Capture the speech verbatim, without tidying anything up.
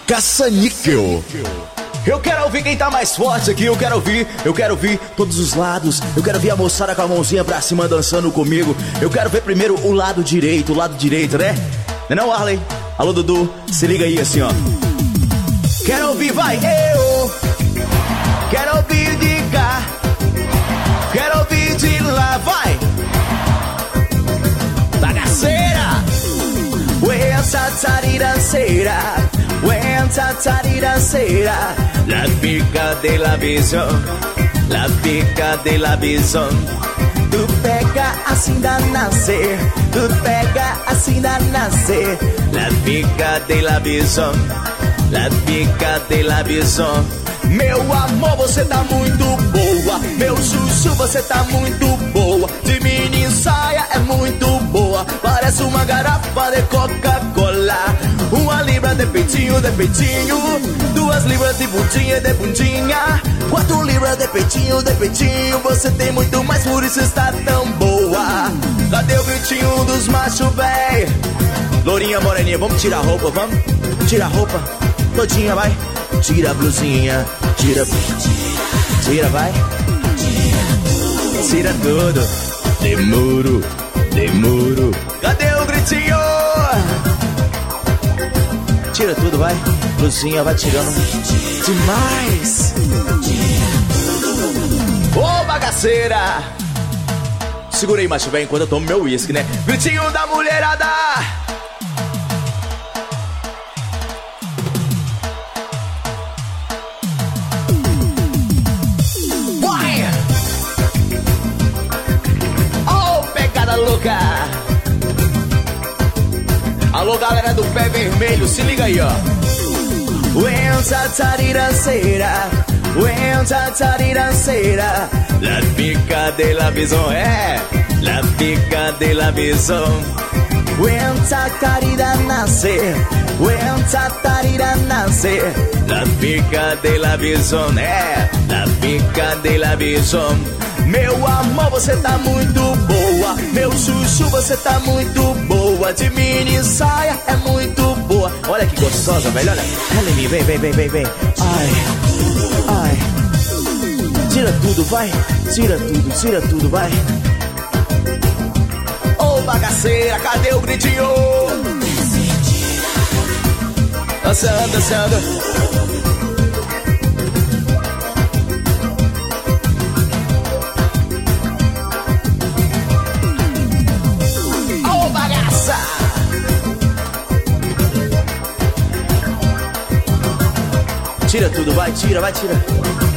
Caça-níquel. Eu quero ouvir quem tá mais forte aqui, eu quero ouvir, eu quero ouvir todos os lados. Eu quero ver a moçada com a mãozinha pra cima dançando comigo. Eu quero ver primeiro o lado direito, o lado direito, né? Não é não, Arley? Alô, Dudu, se liga aí assim, ó. Quero ouvir, vai, eu. Quero ouvir de cá. Quero ouvir de lá, vai. Bagaceira. Ué, tatariracera. Ué, tatariracera. La pica de la visão. La pica de la visão. Tu pega assim da nascer. Tu pega assim da nascer. La pica de la visão. La pica de la visão. Meu amor, você tá muito boa. Meu chuchu, você tá muito boa. De mini saia é muito boa. Parece uma garrafa de Coca-Cola. Uma libra de peitinho, de peitinho. Duas libras de bundinha, de bundinha. Quatro libras de peitinho, de peitinho. Você tem muito mais, por isso está tão boa. Cadê o gritinho dos machos, véi? Lourinha, moreninha, vamos tirar a roupa, vamos? Tira a roupa, todinha, vai. Tira a blusinha, tira, tira, vai. Tira tudo. Demuro, demuro. Cadê o gritinho? Tira tudo, vai. Blusinha, vai tirando. Demais. Ô, oh, bagaceira. Segura aí, macho, velho, enquanto eu tomo meu uísque, né? Gritinho da mulherada. Louca. Alô, galera do pé vermelho, se liga aí, ó. Uenta tariraceira, uenta tariraceira. La pica de la visão, é. La pica de la visão. Uenta tarira nascer, uenta tarira nascer. La pica de la visão, é. La pica de la visão. Meu amor, você tá muito boa. Meu chuchu, você tá muito boa. De mini saia é muito boa. Olha que gostosa, velho, olha. Olha em mim, vem, vem, vem, vem, vem. Ai, ai. Tira tudo, vai. Tira tudo, tira tudo, vai. Ô, oh, bagaceira, cadê o gritinho? Dançando, dançando. Tira tudo, vai, tira, vai, tira.